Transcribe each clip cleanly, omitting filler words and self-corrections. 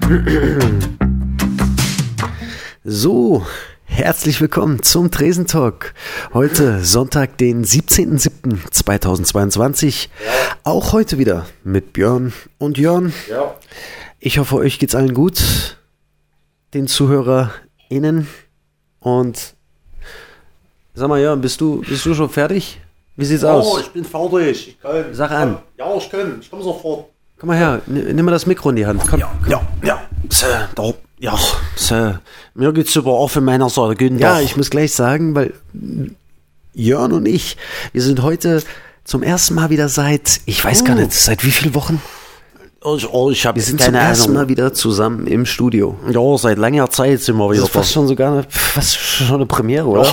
So, herzlich willkommen zum Tresentalk. Heute Sonntag, den 17.07.2022. Auch heute wieder mit Björn und Jörn. Ja. Ich hoffe, euch geht's allen gut, den ZuhörerInnen. Und sag mal, Jörn, bist du schon fertig? Wie sieht's aus? Ich bin fertig. Ich kann. Sag an. Ja, ich kann. Ich komme sofort. Komm mal her, nimm mal das Mikro in die Hand. Komm. Ja. Mir geht's super, auch von meiner Seite. Guten Ja, Tag. ich muss gleich sagen, weil Jörn und ich, wir sind heute zum ersten Mal wieder seit, ich weiß gar nicht, seit wie vielen Wochen? Ich habe Wir sind zum ersten Mal wieder zusammen im Studio. Ja, seit langer Zeit sind wir Das wieder ist fast schon schon eine Premiere, oder?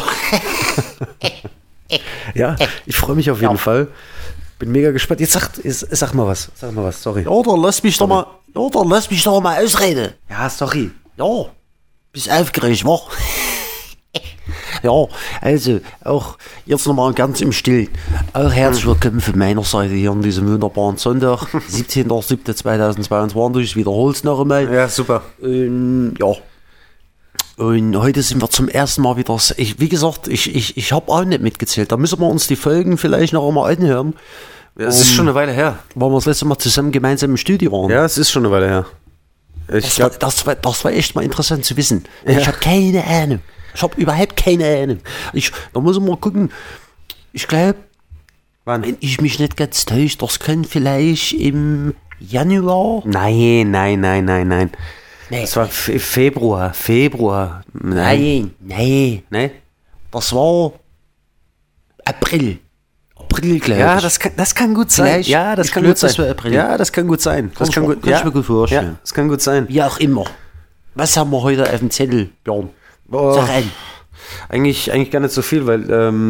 Ja, ich freue mich auf jeden Fall. Bin mega gespannt. Jetzt sag mal was, sorry. Ja, dann lass mich doch mal ausreden. Ja, sorry. Ja, bist aufgeregt, wa? Ja, also, auch jetzt nochmal ganz im Stillen. Auch herzlich willkommen von meiner Seite hier an diesem wunderbaren Sonntag, 17.07.2022. Wiederhol's noch einmal. Ja, super. Ja. Und heute sind wir zum ersten Mal wieder. Wie gesagt, ich habe auch nicht mitgezählt. Da müssen wir uns die Folgen vielleicht noch einmal anhören. Es ist schon eine Weile her. Weil wir das letzte Mal zusammen gemeinsam im Studio waren. Ja, es ist schon eine Weile her. Das war echt mal interessant zu wissen. Ja. Ich habe keine Ahnung. Ich habe überhaupt keine Ahnung. Da muss man mal gucken. Ich glaube, wenn ich mich nicht ganz täusche, das kann vielleicht im Januar. Nein. Nee. Das war Februar. Nein. Nee? Das war April, glaube Ja, ich. das kann gut sein. Vielleicht Ja, das ist kann blöd, gut sein. dass wir April. Ja, das kann gut sein. Kann ich mir gut vorstellen. Ja, das kann gut sein. Wie auch immer. Was haben wir heute auf dem Zettel, Björn? Boah. Sag an. Eigentlich gar nicht so viel, weil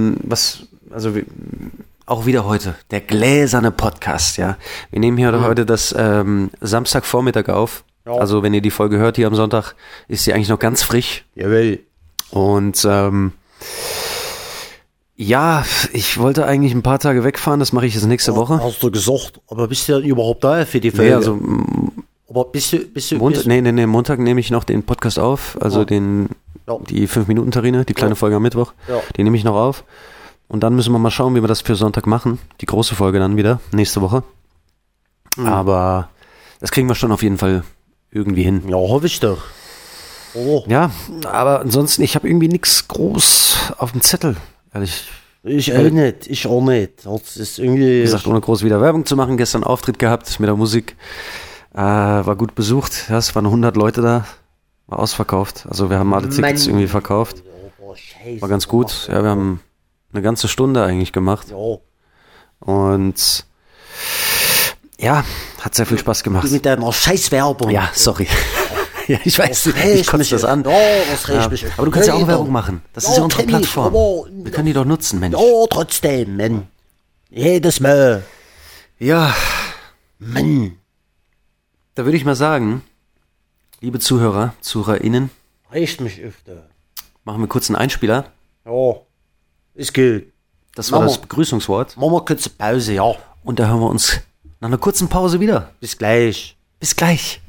auch wieder heute der gläserne Podcast, ja. Wir nehmen hier heute das Samstagvormittag auf. Ja. Also wenn ihr die Folge hört hier am Sonntag, ist sie eigentlich noch ganz frisch. Jawohl. Und ja, ich wollte eigentlich ein paar Tage wegfahren, das mache ich jetzt nächste Woche. Hast du gesagt, aber bist du denn überhaupt da für die Folge? Nee, also aber bist du Montag nehme ich noch den Podcast auf, also die 5-Minuten-Terrine, die kleine Folge am Mittwoch, die nehme ich noch auf. Und dann müssen wir mal schauen, wie wir das für Sonntag machen. Die große Folge dann wieder, nächste Woche. Aber das kriegen wir schon auf jeden Fall irgendwie hin. Ja, hoffe ich doch. Oh. Ja, aber ansonsten, ich habe irgendwie nichts groß auf dem Zettel, ehrlich. Ich auch nicht. Das ist irgendwie. Wie gesagt, ohne groß wieder Werbung zu machen, gestern Auftritt gehabt mit der Musik. War gut besucht, ja, es waren 100 Leute da, war ausverkauft. Also wir haben alle Tickets irgendwie verkauft. War ganz gut. Ja, wir haben eine ganze Stunde eigentlich gemacht. Ja. Und ja, hat sehr viel Spaß gemacht. Du mit deiner Scheißwerbung. Ja, sorry. Ja, ich weiß, ich konnte das an. Ja, das riecht mich. Aber du kannst ja auch Werbung machen. Das ist ja unsere kenn ich, Plattform. aber- Wir können die doch nutzen, Mensch. Ja, trotzdem, Mann. Jedes Mal. Ja, Mann. da würde ich mal sagen, liebe Zuhörer, ZuhörerInnen, Riecht mich öfter. machen wir kurz einen Einspieler. Ja. Ist gut. Das war Machen das wir. Begrüßungswort. Machen wir kurze Pause, ja. Und da hören wir uns nach einer kurzen Pause wieder. Bis gleich. Bis gleich.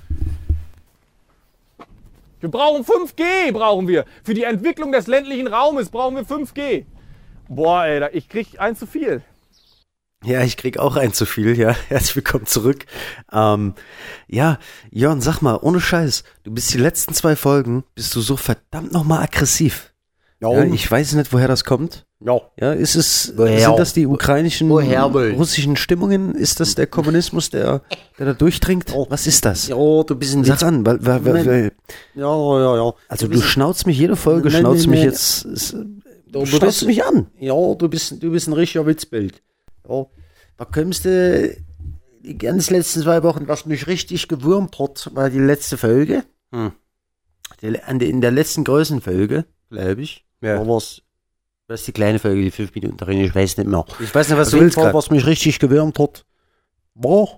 Wir brauchen 5G, brauchen wir. Für die Entwicklung des ländlichen Raumes brauchen wir 5G. Boah, ey, ich krieg eins zu viel. Ja, ich krieg auch ein zu viel, ja. Herzlich willkommen zurück. Ja, Jörn, sag mal, ohne Scheiß, du bist die letzten 2 Folgen, bist du so verdammt nochmal aggressiv. Ja, ich weiß nicht, woher das kommt. Ja. Ja, sind Woher? das die ukrainischen, Woher wohl? russischen Stimmungen? Ist das der Kommunismus, der da durchdringt? Was ist das? Ja, du bist ein Sag an, weil Ja. also du schnauzt mich jede Folge, Nein, schnauzt nein, mich nein. jetzt, Du schnauzt mich an. Ja, du bist ein richtiger Witzbild. Ja. Da kommst du die ganz letzten 2 Wochen, was mich richtig gewurmt hat, war die letzte Folge. In der letzten großen Folge, glaube ich. Ja. Da war's, was ist die kleine Folge, die 5 Minuten darin, ich weiß nicht mehr. Ich weiß nicht, was Auf du jeden willst Fall, grad. was mich richtig gewurmt hat, war,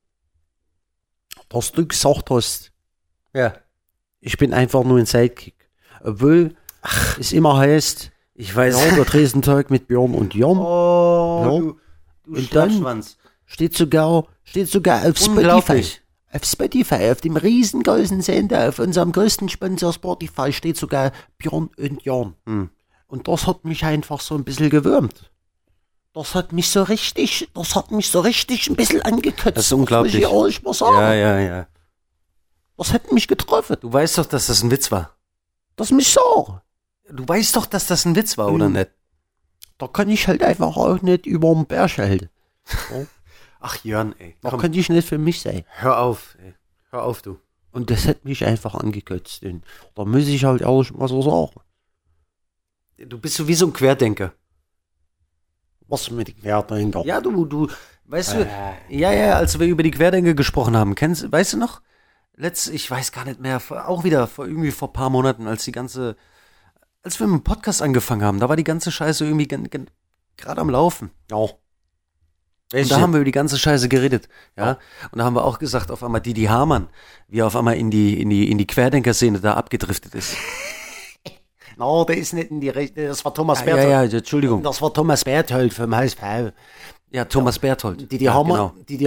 dass du gesagt hast, Ja. ich bin einfach nur ein Sidekick. Obwohl es immer heißt, Ich weiß. ja, der Tresentalk mit Björn und Jan. Oh, Ja. du Und dann Schlappschwanz. steht sogar auf Spotify. Unglaublich. Auf Spotify, auf dem riesengroßen Sender, auf unserem größten Sponsor Spotify steht sogar Björn und Jan. Und das hat mich einfach so ein bisschen gewürmt. Das hat mich so richtig ein bisschen angekotzt. Das ist unglaublich. Das muss ich ehrlich mal sagen. Ja. Das hat mich getroffen. Du weißt doch, dass das ein Witz war. Das mich so. Du weißt doch, dass das ein Witz war, oder nicht? Da kann ich halt einfach auch nicht über den Berg halten. Ja. Ach Jörn, ey. Da kann ich nicht für mich sein. Hör auf, ey. Hör auf, du. Und das hat mich einfach angekotzt. Und da muss ich halt ehrlich mal so sagen. Du bist so wie so ein Querdenker. Was mit den Querdenker? Ja, du, weißt du, ja, als wir über die Querdenker gesprochen haben, weißt du noch? Ich weiß gar nicht mehr, auch wieder vor ein paar Monaten, als wir mit dem Podcast angefangen haben, da war die ganze Scheiße irgendwie gerade am Laufen. Ja. Und da haben wir über die ganze Scheiße geredet, ja. Und da haben wir auch gesagt, auf einmal Didi Hamann, wie er auf einmal in die Querdenker-Szene da abgedriftet ist. No, der ist nicht in die Rechte, das war Thomas Berthold. Ja, Entschuldigung. Das war Thomas Berthold vom HSV. Ja, Thomas Berthold. Didi Hamann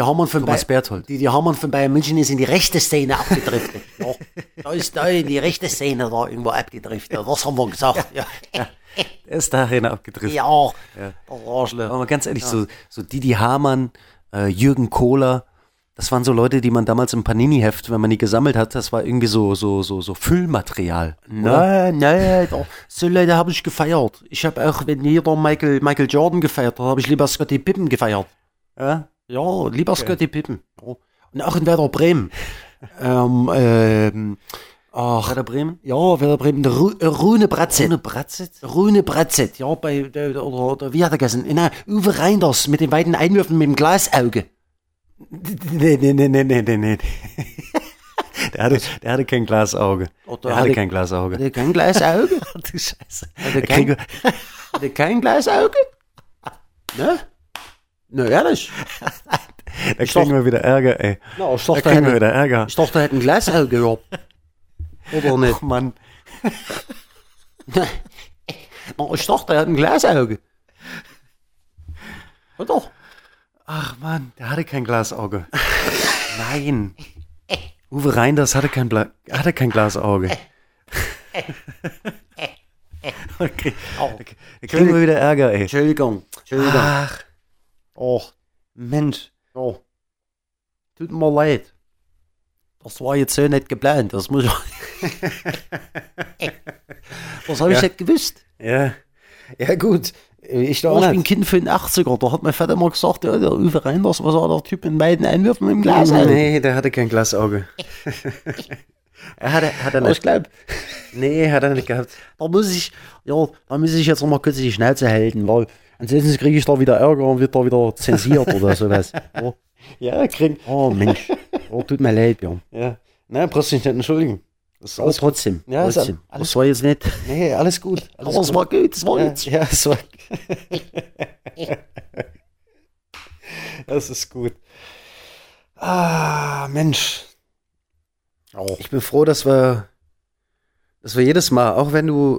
von Bayern München ist in die rechte Szene abgedriftet. Ja. Da ist da in die rechte Szene da irgendwo abgedriftet. Das haben wir gesagt. Ja. Er ist dahin abgedriftet. Ja. Aber mal ganz ehrlich, so Didi Hamann, Jürgen Kohler, das waren so Leute, die man damals im Panini-Heft, wenn man die gesammelt hat, das war irgendwie so Füllmaterial. Nein, so Leute habe ich gefeiert. Ich habe auch, wenn jeder Michael Jordan gefeiert hat, habe ich lieber Scottie Pippen gefeiert. Ja, lieber okay. Scottie Pippen. Ja. Und auch in Werder Bremen. Werder Bremen? Ja, Werder Bremen, der Rune Bratzett. Rune Bratzett, ja, oder wie hat er gesagt? Uwe Reinders mit den beiden Einwürfen mit dem Glasauge. Nee. Der hatte kein Glasauge. Der hatte kein Glasauge. Hatte kein Glasauge? Du Scheiße. Hatte kein Glasauge? Ne? Na, ehrlich? Da kriegen wir wieder Ärger, ey. Na, ich dachte, er hätte ein Glasauge gehabt. Oder nicht? Ach, Mann. Ich dachte, er hat ein Glasauge. Oder? Ach Mann, der hatte kein Glasauge. Nein. Uwe Reinders hatte kein Glasauge. Okay. Da kriegen wir wieder Ärger, ey. Entschuldigung. Ach. Och, Mensch. Oh. Tut mir leid. Das war jetzt so nicht geplant. Das muss ich. Das habe ich nicht gewusst. Ja. Ja, gut. Ich bin Kind von den 80er, da hat mein Vater mal gesagt, ja, der Uwe Reinders, was war der Typ in beiden Einwürfen im Glas? Nee, der hatte kein Glasauge. Hat er nicht. Ich glaube. Nee, hat er nicht gehabt. Da muss ich jetzt noch mal kurz die Schnauze halten, weil ansonsten kriege ich da wieder Ärger und wird da wieder zensiert oder sowas. Oh Mensch, tut mir leid, Björn. Ja, nein, brauchst du dich nicht entschuldigen. Aber trotzdem. Ja, trotzdem. Das war jetzt nicht. Nee, alles gut. Aber es war gut, es war gut. Ja, es war. Das ist gut. Ah, Mensch. Oh. Ich bin froh, dass wir jedes Mal, auch wenn du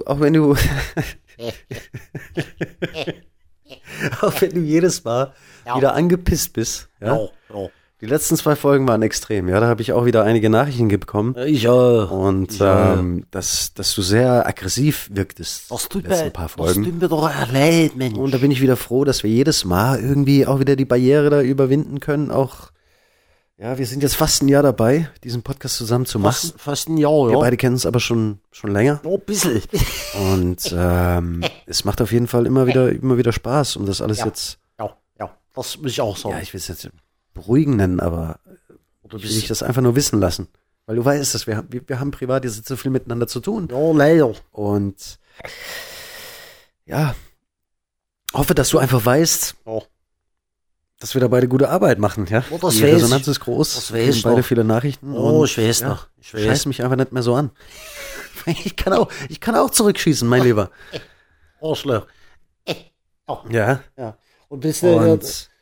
jedes Mal wieder angepisst bist. Ja? Die letzten 2 Folgen waren extrem, ja, da habe ich auch wieder einige Nachrichten bekommen. Ich auch. Und dass du sehr aggressiv wirktest. Das tut mir doch leid, Mensch. Und da bin ich wieder froh, dass wir jedes Mal irgendwie auch wieder die Barriere da überwinden können. Auch, ja, wir sind jetzt fast ein Jahr dabei, diesen Podcast zusammen zu machen. Fast ein Jahr, ja. Wir beide kennen es aber schon länger. Oh, ein bisschen. Und es macht auf jeden Fall immer wieder Spaß, um das alles jetzt. Ja, das muss ich auch sagen. Ja, ich will es jetzt beruhigen nennen, aber ich will dich das einfach nur wissen lassen. Weil du weißt, dass wir haben privat jetzt so viel miteinander zu tun. Ja, leider. Und ja, hoffe, dass du einfach weißt, dass wir da beide gute Arbeit machen. Ja? Oh, das Die Resonanz ist groß. Das weiß ich beide noch. Viele Nachrichten. Oh, ich weiß noch. Scheiß mich einfach nicht mehr so an. Ich kann auch zurückschießen, mein Lieber. Arschloch. Ja. Und bist du...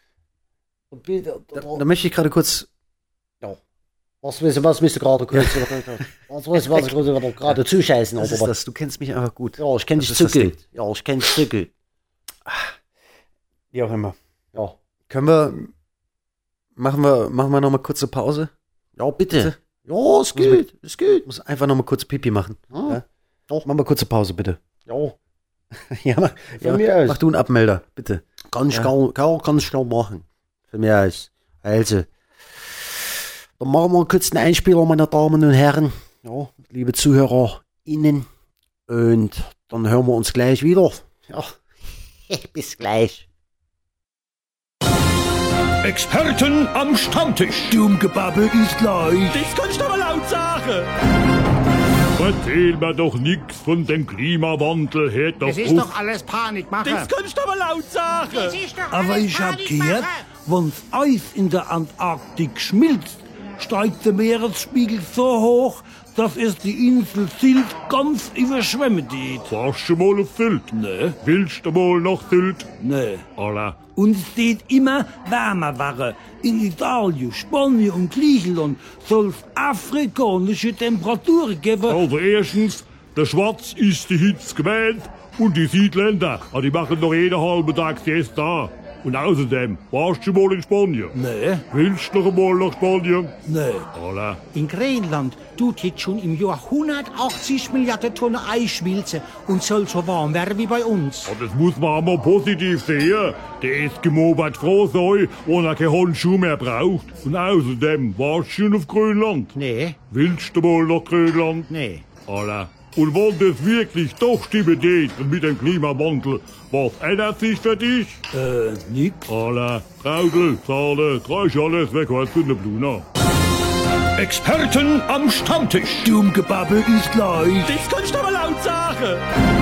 Da möchte ich gerade kurz. Ja. Was willst du gerade kurz? Was willst du gerade zuscheißen? Das ist das. Du kennst mich einfach gut. Ja, ich kenne dich zu gut. Wie auch immer. Ja. Machen wir noch mal kurze Pause Ja, bitte. Ja, ist gut. Ist gut. Ich muss einfach noch mal kurz Pipi machen. Ja? Mach mal kurze Pause, bitte. Ja. Mach du einen Abmelder, bitte. Kannst du machen. Für mich aus. Also, dann machen wir kurz einen Einspieler, meine Damen und Herren. Ja, liebe ZuhörerInnen. Und dann hören wir uns gleich wieder. Ja, bis gleich. Experten am Stammtisch. Dummgebabbel ist gleich. Das kannst du aber laut sagen. Erzähl mir doch nix von dem Klimawandel, hört doch Es ist doch alles Panikmache. Das kannst du aber laut sagen. Aber ich hab gehört, wenn's Eis in der Antarktik schmilzt, steigt der Meeresspiegel so hoch, dass es die Insel Sylt ganz überschwemmen geht. Warst du mal auf Sylt? Nee. Willst du mal nach Sylt? Nee. Alla. Und es geht immer wärmer werden. In Italien, Spanien und Griechenland soll es afrikanische Temperaturen geben. Also erstens, der Schwarz ist die Hitze gewählt und die Südländer, die machen doch jeden halben Tag Siesta. Und außerdem, warst du mal in Spanien? Nee. Willst du noch einmal nach Spanien? Nee. Alla. In Grönland tut jetzt schon im Jahr 180 Milliarden Tonnen Eis schmilzen und soll so warm werden wie bei uns. Und das muss man auch mal positiv sehen. Der Eskimo wird froh sein, wenn er keine Handschuhe mehr braucht. Und außerdem, warst du schon auf Grönland? Nee, Willst du mal nach Grönland? nee. Alla. Und wenn das wirklich doch stimmen geht mit dem Klimawandel, was ändert sich für dich? Nix. Alla. Traudel, Zahlen, trage alles weg, was für eine Bluna. Experten am Stammtisch. Dummgebabbel ist gleich. Das kannst du aber laut sagen.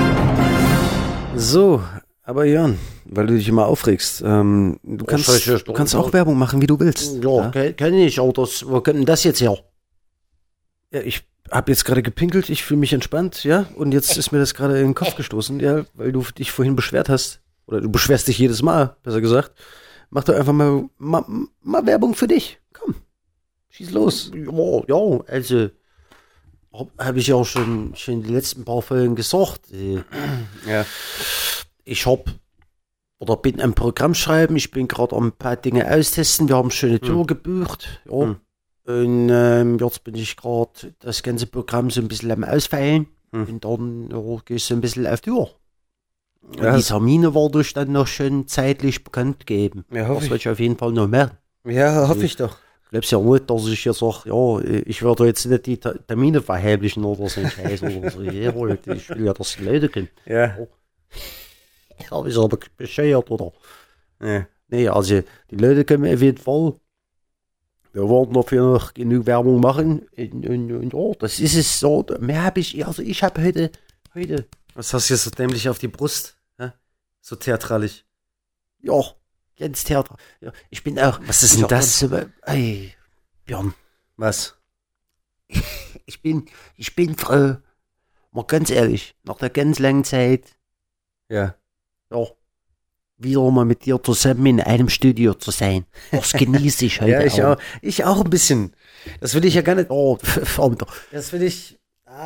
So, aber Jörn, weil du dich immer aufregst, du kannst auch Werbung machen, wie du willst. Ja, kann ich. Aber wo kommt denn das jetzt her? Ja, ich habe jetzt gerade gepinkelt, ich fühle mich entspannt, ja, und jetzt ist mir das gerade in den Kopf gestoßen, ja, weil du dich vorhin beschwert hast, oder du beschwerst dich jedes Mal, besser gesagt. Mach doch einfach mal Werbung für dich. Komm, schieß los. Ja, also habe ich ja auch schon die letzten paar Folgen gesagt. Ja. Ich bin am Programm schreiben, ich bin gerade ein paar Dinge austesten, wir haben schon eine Tour gebucht, ja. Und jetzt bin ich gerade das ganze Programm so ein bisschen am Ausfeilen. Und dann gehe ich so ein bisschen auf Tour. Und die Termine werde ich dann noch schon zeitlich bekannt geben. Ja, hoffe das will ich auf jeden Fall noch mehr. Ja, hoffe ich doch. Ich glaube ja nicht, dass ich jetzt sage, ja, ich werde jetzt nicht die Termine verheimlichen oder so ein Scheiß oder so. Ich will ja, dass die Leute kommen. Ja. Habe ich aber bescheuert, oder? Ja. Nee, also die Leute kommen auf jeden Fall. Wir wollen dafür noch genug Werbung machen. Und ja, das ist es so. Mehr habe ich, also ich habe heute. Was hast du jetzt so dämlich auf die Brust? Hä? So theatralisch. Ja, ganz theatralisch. Ja, ich bin auch. Was ist denn das? Ey, Björn. Was? Ich bin froh. Mal ganz ehrlich, nach der ganz langen Zeit. Ja. Ja. Wieder mal mit dir zusammen in einem Studio zu sein. Das genieße ich heute ja, ich auch ein bisschen. Das will ich ja gar nicht. Oh, das will ich.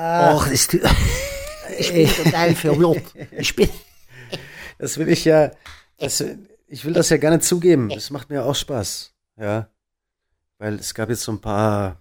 Ich bin total verwirrt. Das will ich ja. Ich will das ja gar nicht zugeben. Das macht mir auch Spaß. Ja. Weil es gab jetzt so ein paar.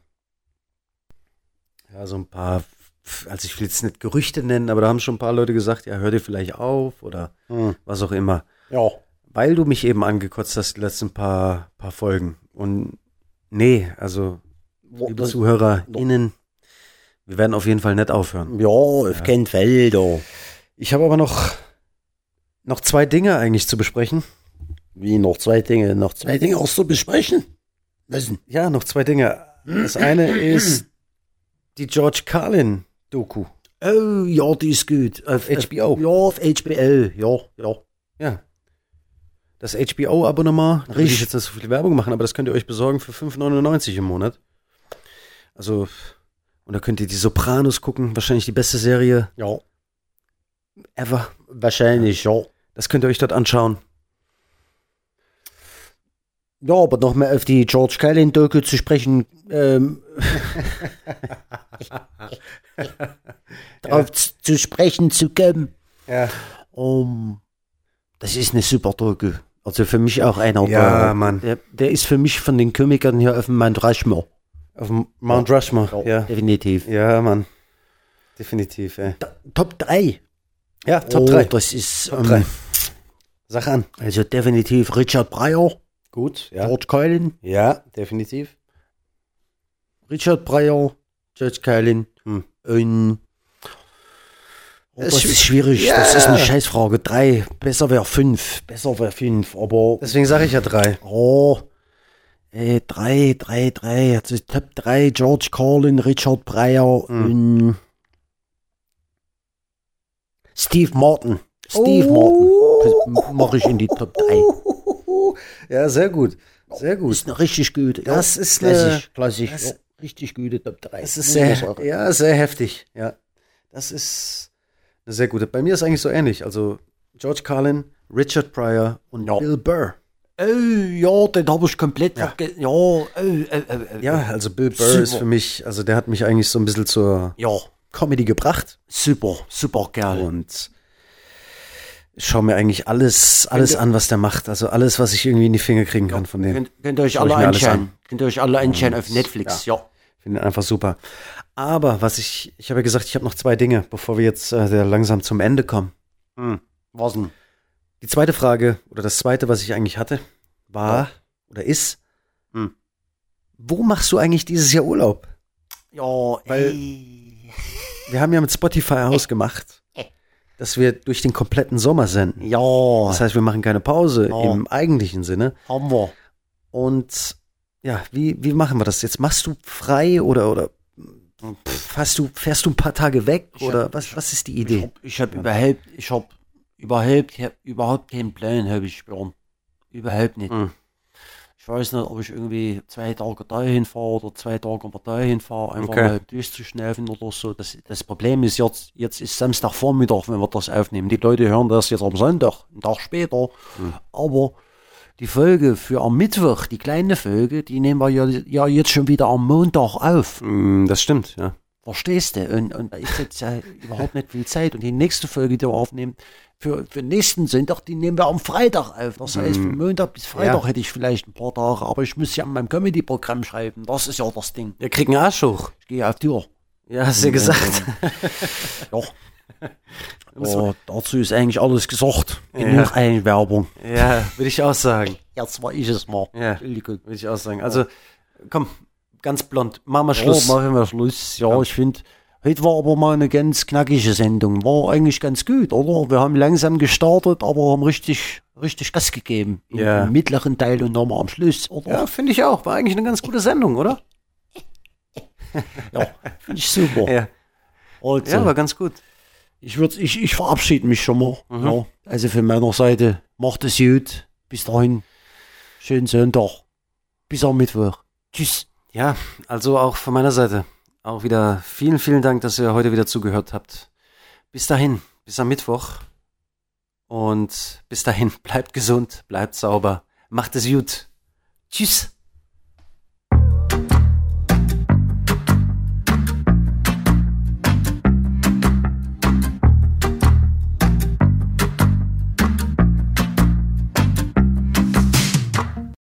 Also ich will jetzt nicht Gerüchte nennen, aber da haben schon ein paar Leute gesagt, ja, hör dir vielleicht auf oder was auch immer. Ja. Weil du mich eben angekotzt hast, die letzten paar Folgen. Und nee, also, liebe ZuhörerInnen, wir werden auf jeden Fall nicht aufhören. Ja, auf keinen Fall, da. Ich habe aber noch 2 Dinge eigentlich zu besprechen. Wie noch 2 Dinge? Noch 2 Dinge auch zu besprechen? Was denn? Ja, noch 2 Dinge. Das eine ist die George Carlin-Doku. Oh, ja, die ist gut. Auf HBO. Ja, auf HBO, ja. Ja. Das HBO-Abonnement, da will ich jetzt nicht so viel Werbung machen, aber das könnt ihr euch besorgen für 5,99 im Monat. Also, und da könnt ihr die Sopranos gucken, wahrscheinlich die beste Serie ever. Wahrscheinlich, ja. Das könnt ihr euch dort anschauen. Ja, aber nochmal auf die George Carlin-Doku zu sprechen, darauf zu sprechen zu kommen. Ja. Das ist eine super Doku. Also für mich auch einer. Ja, Mann. Der ist für mich von den Komikern hier auf dem Mount Rushmore. Auf dem Mount Rushmore, ja. Definitiv. Ja, Mann. Definitiv, ey. Top 3. Ja, Top 3. Das ist Top 3. Sag an. Also definitiv Richard Pryor. Gut, ja. George Carlin. Ja, definitiv. Richard Pryor, George Carlin. Und das ist schwierig. Ja. Das ist eine Scheißfrage. 3. Besser wäre 5. Aber deswegen sage ich ja 3. Oh. 3. Also Top 3, George Carlin, Richard Pryor und Steve Martin. Martin mache ich in die Top 3. Ja, sehr gut. Sehr gut. Ist eine richtig gute. Das ist klassisch. Richtig gute Top 3. Das ist sehr heftig. Ja, das ist eine sehr gute. Bei mir ist eigentlich so ähnlich. Also George Carlin, Richard Pryor und Bill Burr. Ja, den habe ich komplett vergessen. Ja, also Bill Burr ist für mich, also der hat mich eigentlich so ein bisschen zur Comedy gebracht. Super Kerl. Und ich schaue mir eigentlich alles an, was der macht. Also alles, was ich irgendwie in die Finger kriegen kann von dem. Könnt ihr euch alle anschauen. Auf Netflix, ja. Finde einfach super. Aber ich habe ja gesagt, ich habe noch 2 Dinge, bevor wir jetzt langsam zum Ende kommen. Was denn? Die zweite Frage, oder das zweite, was ich eigentlich hatte, war oder ist, wo machst du eigentlich dieses Jahr Urlaub? Ja, weil wir haben ja mit Spotify ausgemacht, dass wir durch den kompletten Sommer senden. Ja. Das heißt, wir machen keine Pause im eigentlichen Sinne. Haben wir. Und ja, wie machen wir das jetzt? Machst du frei oder fährst du ein paar Tage weg oder was ist die Idee? Ich habe überhaupt keinen Plan, habe ich, Björn. Überhaupt nicht. Ich weiß nicht, ob ich irgendwie 2 Tage dahin fahre oder 2 Tage dahin fahre, einfach mal durchzuschnaufen oder so. Das Problem ist jetzt ist Samstagvormittag, wenn wir das aufnehmen. Die Leute hören das jetzt am Sonntag, einen Tag später. Aber die Folge für am Mittwoch, die kleine Folge, die nehmen wir ja jetzt schon wieder am Montag auf. Das stimmt, ja. Verstehst du? Und da ist jetzt ja überhaupt nicht viel Zeit. Und die nächste Folge, die wir aufnehmen, für nächsten Sonntag, die nehmen wir am Freitag auf. Das heißt, von Montag bis Freitag hätte ich vielleicht ein paar Tage, aber ich muss ja an meinem Comedy-Programm schreiben. Das ist ja das Ding. Wir kriegen einen Arsch hoch. Ich gehe auf Tour. Ja, hast du ja gesagt. Ja. Dazu ist eigentlich alles gesagt. Genug eigentlich Werbung. Ja, würde ich auch sagen. Jetzt war ich es mal. Ja, würde ich auch sagen. Also, komm, ganz blond. Machen wir Schluss. Machen wir Schluss. Ja, ich finde, heute war aber mal eine ganz knackige Sendung. War eigentlich ganz gut, oder? Wir haben langsam gestartet, aber haben richtig Gas gegeben. Im mittleren Teil und nochmal am Schluss, oder? Ja, finde ich auch. War eigentlich eine ganz gute Sendung, oder? Ja, finde ich super. Ja, also, war ganz gut. Ich verabschiede mich schon mal. Ja, also von meiner Seite, macht es gut. Bis dahin, schönen Sonntag. Bis am Mittwoch. Tschüss. Ja, also auch von meiner Seite auch wieder vielen, vielen Dank, dass ihr heute wieder zugehört habt. Bis dahin, bis am Mittwoch. Und bis dahin, bleibt gesund, bleibt sauber, macht es gut. Tschüss.